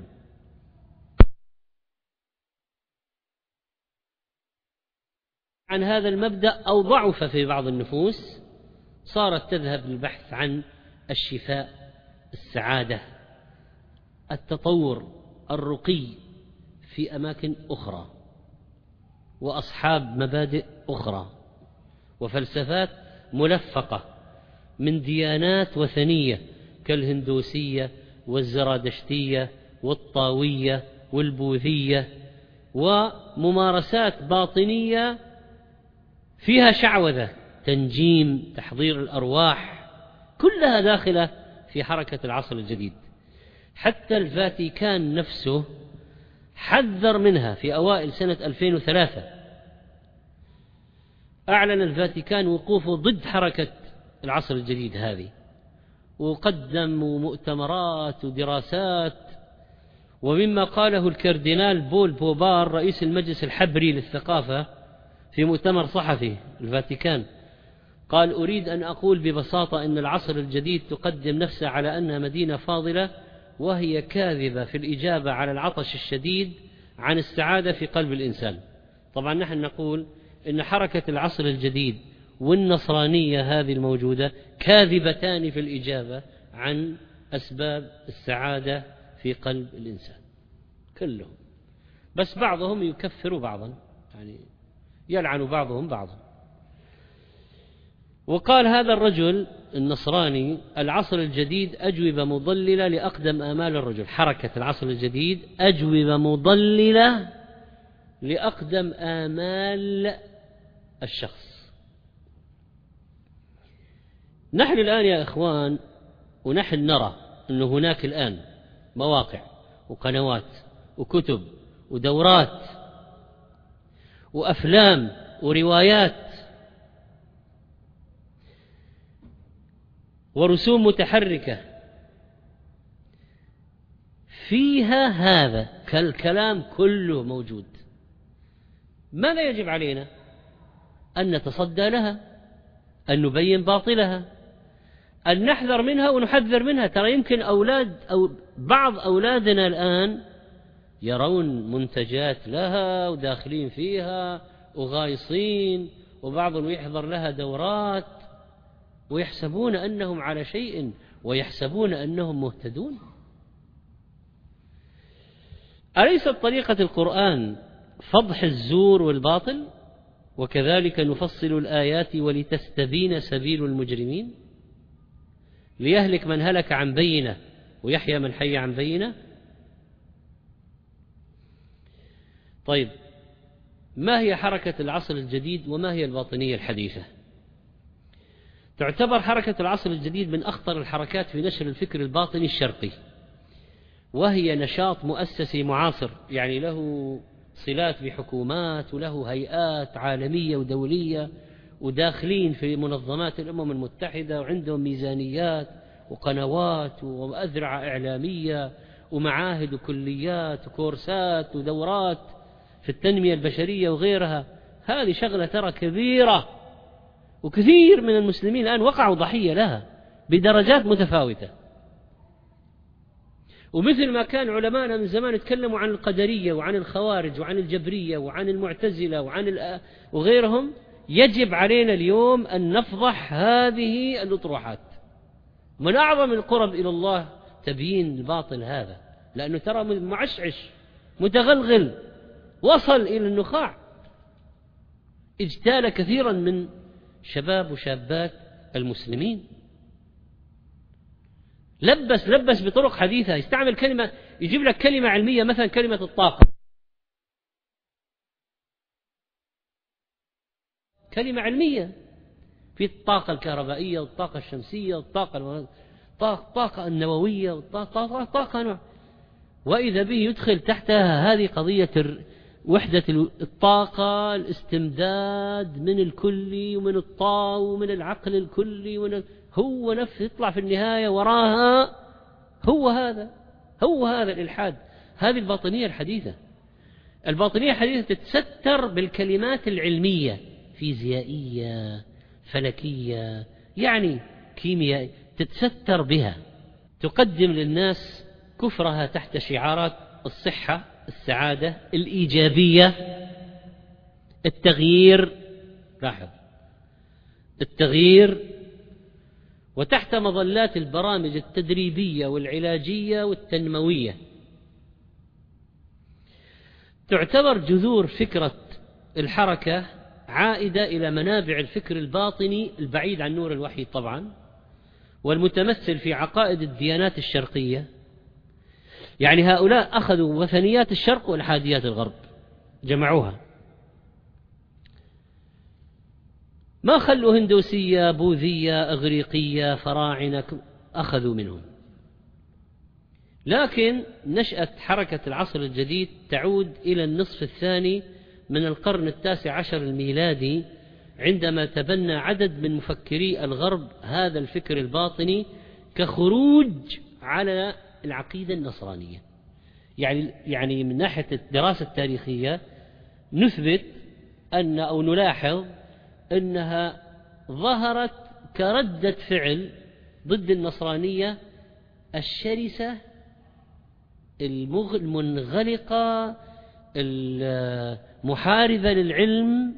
عن هذا المبدأ أو ضعف في بعض النفوس، صارت تذهب للبحث عن الشفاء، السعادة، التطور، الرقي في أماكن أخرى وأصحاب مبادئ أخرى وفلسفات ملفقة من ديانات وثنية كالهندوسية والزرادشتية والطاوية والبوذية، وممارسات باطنية فيها شعوذة، تنجيم، تحضير الأرواح، كلها داخلة في حركة العصر الجديد. حتى الفاتيكان نفسه حذر منها في أوائل سنة 2003. أعلن الفاتيكان وقوفه ضد حركة العصر الجديد هذه، وقدموا مؤتمرات ودراسات. ومما قاله الكاردينال بول بوبار رئيس المجلس الحبري للثقافة في مؤتمر صحفي الفاتيكان، قال: أريد أن أقول ببساطة أن العصر الجديد تقدم نفسها على أنها مدينة فاضلة، وهي كاذبة في الإجابة على العطش الشديد عن السعادة في قلب الإنسان. طبعا نحن نقول إن حركة العصر الجديد والنصرانية هذه الموجودة كاذبتان في الإجابة عن أسباب السعادة في قلب الإنسان كلهم، بس بعضهم يكفر بعضا، يعني يلعن بعضهم بعضا. وقال هذا الرجل النصراني: العصر الجديد أجوبة مضللة لأقدم آمال الرجل. حركة العصر الجديد أجوبة مضللة لأقدم آمال الشخص. نحن الآن يا إخوان ونحن نرى أن هناك الآن مواقع وقنوات وكتب ودورات وأفلام وروايات ورسوم متحركة فيها هذا كالكلام كله موجود. ماذا يجب علينا؟ أن نتصدى لها، أن نبين باطلها، أن نحذر منها ونحذر منها. ترى يمكن أولاد أو بعض أولادنا الآن يرون منتجات لها وداخلين فيها وغايصين، وبعضهم يحضر لها دورات ويحسبون أنهم على شيء ويحسبون أنهم مهتدون. أليست طريقة القرآن فضح الزور والباطل؟ وكذلك نفصل الآيات ولتستبين سبيل المجرمين، ليهلك من هلك عن بينة ويحيى من حي عن بينة. طيب، ما هي حركة العصر الجديد وما هي الباطنية الحديثة؟ تعتبر حركة العصر الجديد من أخطر الحركات في نشر الفكر الباطني الشرقي، وهي نشاط مؤسسي معاصر، يعني له صلات بحكومات وله هيئات عالمية ودولية، وداخلين في منظمات الأمم المتحدة، وعندهم ميزانيات وقنوات وأذرع إعلامية ومعاهد وكليات وكورسات ودورات في التنمية البشرية وغيرها. هذه شغلة ترى كبيرة، وكثير من المسلمين الآن وقعوا ضحية لها بدرجات متفاوتة. ومثل ما كان علماءنا من زمان يتكلموا عن القدرية وعن الخوارج وعن الجبرية وعن المعتزلة وغيرهم، يجب علينا اليوم أن نفضح هذه الأطروحات. من أعظم القرب إلى الله تبيين الباطل هذا لأنه ترى معشعش متغلغل وصل إلى النخاع، اجتال كثيرا من شباب وشابات المسلمين. لبس بطرق حديثة، يستعمل كلمة، يجيب لك كلمة علمية مثلا كلمة الطاقة، كلمة علمية في الطاقة الكهربائية والطاقة الشمسية والطاقة النووية والطاقة وإذا به يدخل تحتها هذه قضية وحدة الطاقة، الاستمداد من الكلي ومن الطاو ومن العقل الكلي هو نفسه يطلع في النهاية وراها هو هذا الإلحاد. هذه الباطنية الحديثة. الباطنية الحديثة تتستر بالكلمات العلمية، فيزيائية، فلكية، يعني كيمياء، تتستر بها، تقدم للناس كفرها تحت شعارات الصحة، السعادة، الإيجابية، التغيير، لاحظ التغيير، وتحت مظلات البرامج التدريبية والعلاجية والتنموية. تعتبر جذور فكرة الحركة عائدة إلى منابع الفكر الباطني البعيد عن نور الوحي طبعا، والمتمثل في عقائد الديانات الشرقية. يعني هؤلاء أخذوا وثنيات الشرق والحاديات الغرب جمعوها، ما خلوا هندوسية، بوذية، إغريقية، فراعنة، أخذوا منهم. لكن نشأة حركة العصر الجديد تعود إلى النصف الثاني من القرن 19 الميلادي، عندما تبنى عدد من مفكري الغرب هذا الفكر الباطني كخروج على العقيدة النصرانية. يعني من ناحية الدراسة التاريخية نثبت أو نلاحظ أنها ظهرت كردة فعل ضد النصرانية الشرسة المنغلقة المحاربة للعلم،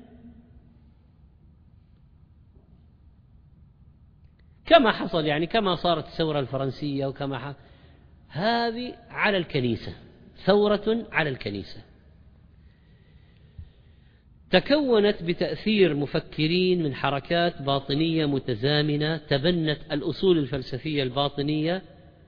كما حصل، يعني كما صارت الثورة الفرنسية وكما هذه على الكنيسة، ثورة على الكنيسة، تكونت بتأثير مفكرين من حركات باطنية متزامنة تبنت الأصول الفلسفية الباطنية.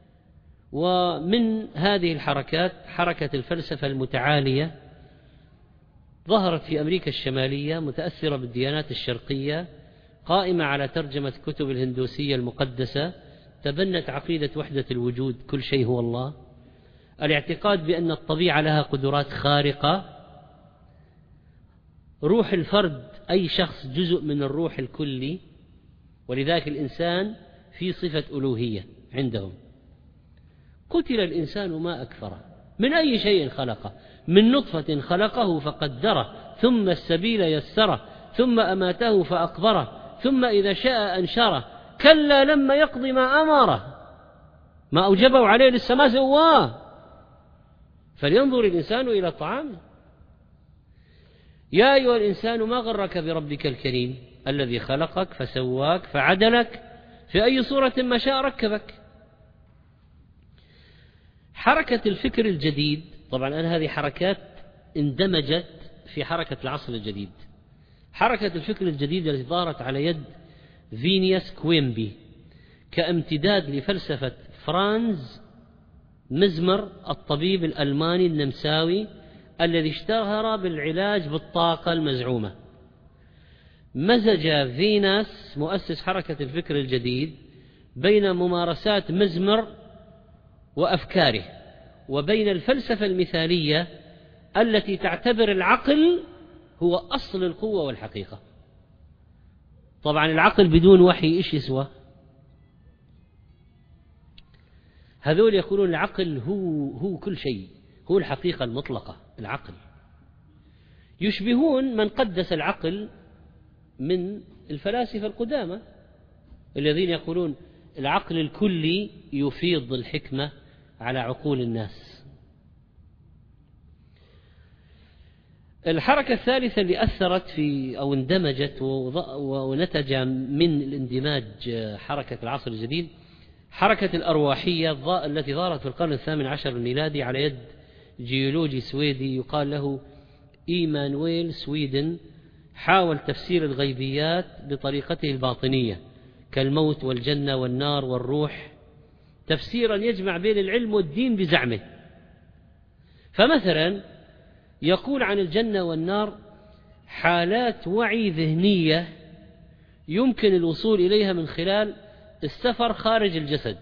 ومن هذه الحركات حركة الفلسفة المتعالية ظهرت في أمريكا الشمالية، متأثرة بالديانات الشرقية، قائمة على ترجمة كتب الهندوسية المقدسة، تبنت عقيدة وحدة الوجود، كل شيء هو الله، الاعتقاد بأن الطبيعة لها قدرات خارقة، روح الفرد أي شخص جزء من الروح الكلي، ولذلك الإنسان في صفة ألوهية عندهم. قتل الإنسان ما أكفره، من أي شيء خلقه، من نطفة خلقه فقدره، ثم السبيل يسره، ثم أماته فأقبره، ثم إذا شاء أنشره، كلا لما يقضي ما أمره، ما أوجبه عليه للسماء سواه، فلينظر الإنسان إلى طعامه. يا أيها الإنسان ما غرك بربك الكريم الذي خلقك فسواك فعدلك في أي صورة ما شاء ركبك. حركة الفكر الجديد، طبعا هذه حركات اندمجت في حركة العصر الجديد. حركة الفكر الجديد التي ظهرت على يد فينيس كويمبي كامتداد لفلسفة فرانز مزمر الطبيب الألماني النمساوي الذي اشتهر بالعلاج بالطاقة المزعومة. مزج فينيس مؤسس حركة الفكر الجديد بين ممارسات مزمر وأفكاره وبين الفلسفة المثالية التي تعتبر العقل هو أصل القوة والحقيقة. طبعا العقل بدون وحي إيش يسوى؟ هذول يقولون العقل هو كل شيء، هو الحقيقة المطلقة. العقل يشبهون من قدس العقل من الفلاسفة القدامى الذين يقولون العقل الكلي يفيض الحكمة على عقول الناس. الحركة الثالثة اللي أثرت في أو اندمجت ونتج من الاندماج حركة العصر الجديد حركة الأرواحية التي ظهرت في القرن 18 الميلادي على يد جيولوجي سويدي يقال له إيمانويل سويدن، حاول تفسير الغيبيات بطريقته الباطنية كالموت والجنة والنار والروح، تفسيرا يجمع بين العلم والدين بزعمه. فمثلا يقول عن الجنة والنار حالات وعي ذهنية يمكن الوصول إليها من خلال السفر خارج الجسد.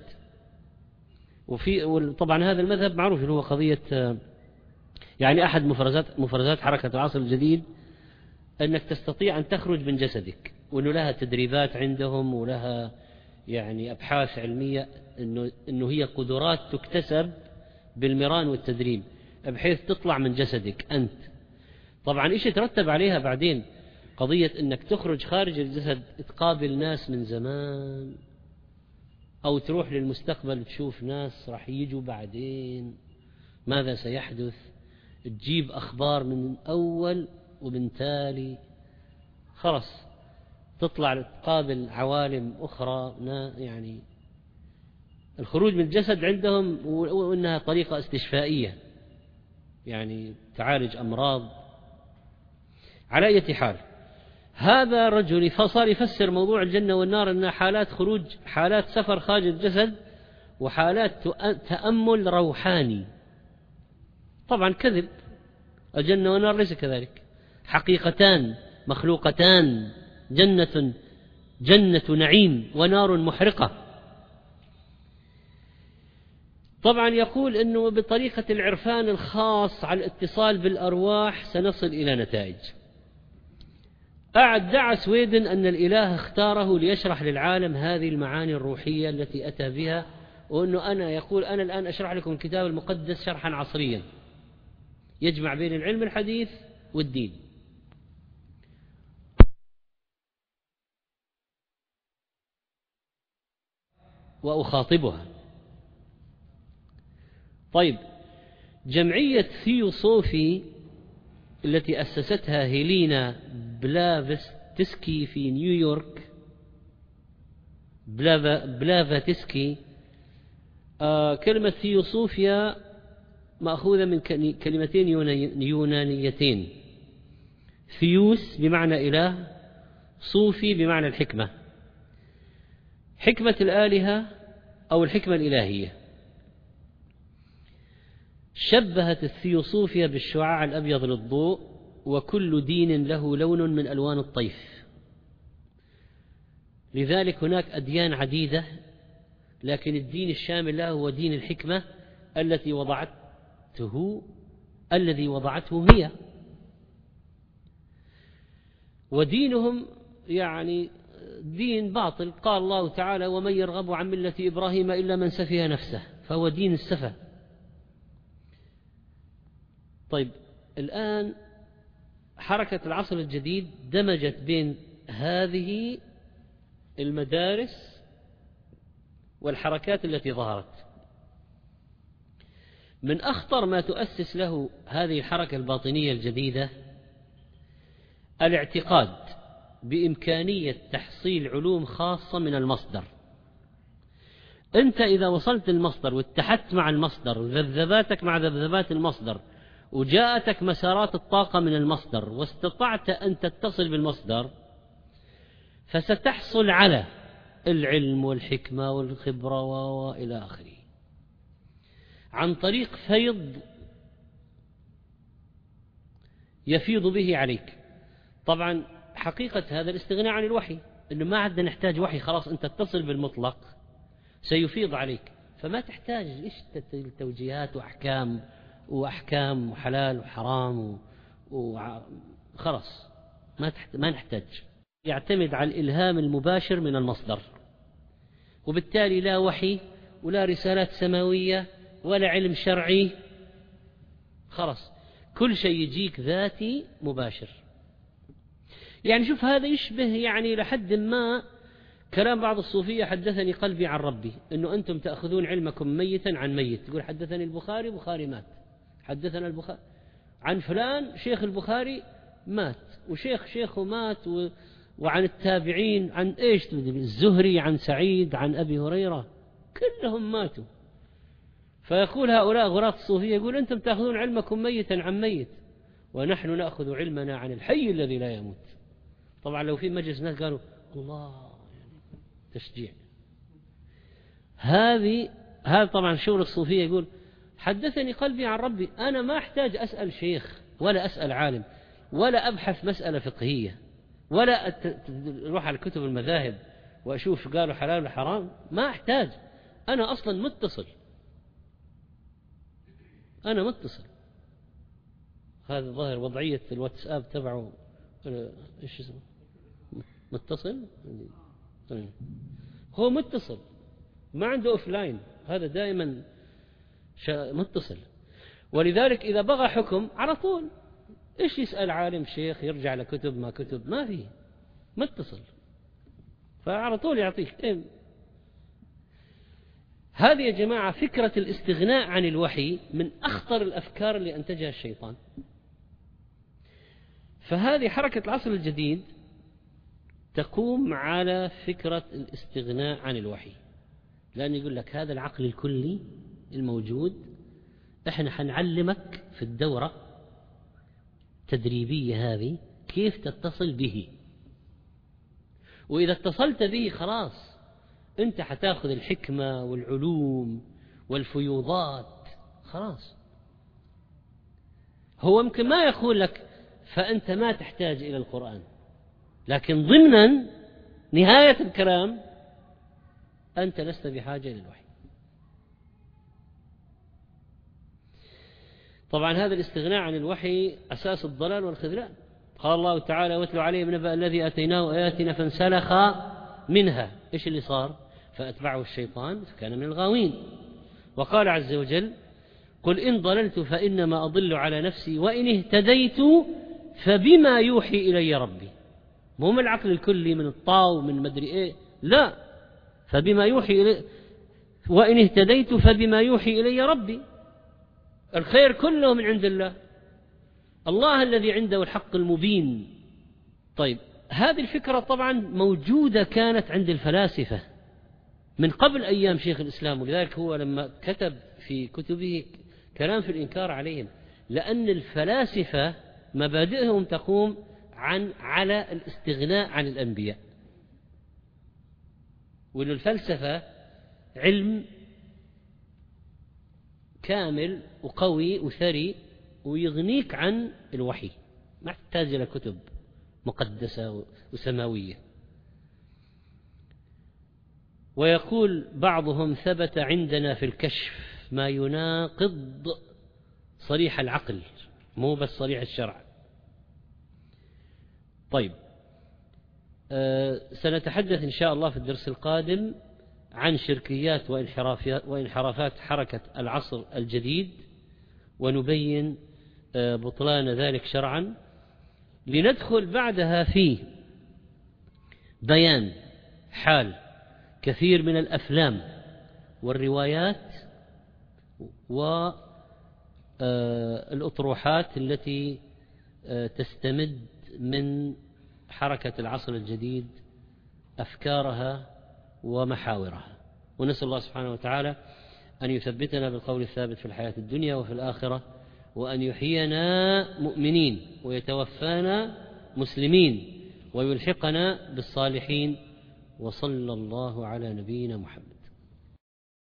طبعا هذا المذهب معروف اللي هو قضية، يعني أحد مفرزات حركة العصر الجديد أنك تستطيع أن تخرج من جسدك، وأنه لها تدريبات عندهم ولها يعني أبحاث علمية أنه هي قدرات تكتسب بالمران والتدريب بحيث تطلع من جسدك أنت. طبعا إيش يترتب عليها بعدين قضية أنك تخرج خارج الجسد، تقابل ناس من زمان، أو تروح للمستقبل تشوف ناس راح يجوا بعدين، ماذا سيحدث، تجيب أخبار من أول ومن تالي، خلاص تطلع تقابل عوالم أخرى. يعني الخروج من الجسد عندهم وإنها طريقة استشفائية، يعني تعالج أمراض. على أي حال هذا رجل فصار يفسر موضوع الجنة والنار أنها حالات خروج، حالات سفر خارج الجسد، وحالات تأمل روحاني. طبعا كذب، الجنة والنار ليس كذلك، حقيقتان مخلوقتان، جنة نعيم ونار محرقة. طبعا يقول أنه بطريقة العرفان الخاص على الاتصال بالأرواح سنصل إلى نتائج. ادعى سويدن أن الإله اختاره ليشرح للعالم هذه المعاني الروحية التي أتى بها، وأنه أنا الآن أشرح لكم الكتاب المقدس شرحا عصريا يجمع بين العلم الحديث والدين. وأخاطبها. طيب، جمعية ثيوصوفي التي أسستها هيلينا بلافاتسكي في نيويورك، بلافاتسكي، كلمة ثيوصوفيا مأخوذة من كلمتين يونانيتين، ثيوس بمعنى إله، صوفي بمعنى الحكمة، حكمة الآلهة أو الحكمة الإلهية. شبهت الثيوصوفيا بالشعاع الأبيض للضوء، وكل دين له لون من ألوان الطيف. لذلك هناك أديان عديدة، لكن الدين الشامل له هو دين الحكمة الذي وضعته هي. ودينهم يعني دين باطل، قال الله تعالى: ومن يرغب عن ملة إبراهيم إلا من سفه نفسه، فهو دين السفه. طيب، الآن حركة العصر الجديد دمجت بين هذه المدارس والحركات التي ظهرت. من أخطر ما تؤسس له هذه الحركة الباطنية الجديدة الاعتقاد بإمكانية تحصيل علوم خاصة من المصدر. أنت إذا وصلت المصدر واتحدت مع المصدر وذبذباتك مع ذبذبات المصدر وجاءتك مسارات الطاقة من المصدر واستطعت أن تتصل بالمصدر، فستحصل على العلم والحكمة والخبرة وإلى آخره عن طريق فيض يفيض به عليك. طبعا حقيقة هذا الاستغناء عن الوحي، إنه ما عدنا نحتاج وحي، خلاص أنت تتصل بالمطلق سيفيض عليك، فما تحتاج إيش توجيهات وأحكام وحلال وحرام خلاص ما نحتاج. يعتمد على الإلهام المباشر من المصدر، وبالتالي لا وحي ولا رسالات سماوية ولا علم شرعي، خلاص كل شيء يجيك ذاتي مباشر. يعني شوف، هذا يشبه يعني لحد ما كلام بعض الصوفية: حدثني قلبي عن ربي، إنه أنتم تأخذون علمكم ميتا عن ميت. تقول حدثني البخاري مات، حدثنا البخاري عن فلان شيخ البخاري مات، شيخه مات، وعن التابعين عن إيش، الزهري عن سعيد عن أبي هريرة، كلهم ماتوا. فيقول هؤلاء غلاة الصوفية، يقول أنتم تأخذون علمكم ميتا عن ميت، ونحن نأخذ علمنا عن الحي الذي لا يموت. طبعا لو في مجلس ناس قالوا الله، يعني تشجيع. هذا طبعا شغل الصوفية. يقول حدثني قلبي عن ربي، أنا ما أحتاج أسأل شيخ ولا أسأل عالم ولا أبحث مسألة فقهية ولا أروح على كتب المذاهب وأشوف قالوا حلال ولا حرام. ما أحتاج، أنا أصلا متصل. أنا متصل. هذا ظاهر وضعية الواتساب تبعه، إيش اسمه، متصل. هو متصل، ما عنده أوفلاين، هذا دائما متصل. ولذلك إذا بغى حكم على طول إيش يسأل عالم شيخ يرجع لكتب ما كتب، ما فيه، متصل، فعلى طول يعطيك. هذه يا جماعة فكرة الاستغناء عن الوحي من أخطر الأفكار اللي أنتجها الشيطان. فهذه حركة العصر الجديد تقوم على فكرة الاستغناء عن الوحي، لأن يقول لك هذا العقل الكلي الموجود احنا حنعلمك في الدورة التدريبية هذه كيف تتصل به، وإذا اتصلت به خلاص انت حتاخذ الحكمة والعلوم والفيوضات خلاص. هو يمكن ما يقول لك فأنت ما تحتاج إلى القرآن، لكن ضمنا نهاية الكلام أنت لست بحاجة إلى الوحي. طبعا هذا الاستغناء عن الوحي أساس الضلال والخذلان. قال الله تعالى واتلو عليهم نبأ الذي آتيناه آياتنا فانسلخ منها. إيش اللي صار؟ فأتبعه الشيطان فكان من الغاوين. وقال عز وجل قل إن ضللت فإنما أضل على نفسي وإن اهتديت فبما يوحي إلي ربي. مو من العقل الكلي من الطاو من مدري إيه، لا، فبما يوحي إلي، وإن اهتديت فبما يوحي إلي ربي. الخير كله من عند الله، الله الذي عنده الحق المبين. طيب هذه الفكرة طبعا موجودة كانت عند الفلاسفة من قبل أيام شيخ الإسلام، ولذلك هو لما كتب في كتبه كلام في الإنكار عليهم، لأن الفلاسفة مبادئهم تقوم على الاستغناء عن الأنبياء، وأن الفلسفة علم كامل وقوي وثري ويغنيك عن الوحي، ما تحتاج إلى كتب مقدسة وسماوية. ويقول بعضهم ثبت عندنا في الكشف ما يناقض صريح العقل، مو بس صريح الشرع. طيب سنتحدث إن شاء الله في الدرس القادم عن شركيات وانحرافات حركة العصر الجديد، ونبين بطلان ذلك شرعا، لندخل بعدها في بيان حال كثير من الأفلام والروايات والأطروحات التي تستمد من حركة العصر الجديد أفكارها ومحاورها. ونسأل الله سبحانه وتعالى أن يثبتنا بالقول الثابت في الحياة الدنيا وفي الآخرة، وأن يحيينا مؤمنين ويتوفانا مسلمين ويلحقنا بالصالحين. وصلى الله على نبينا محمد.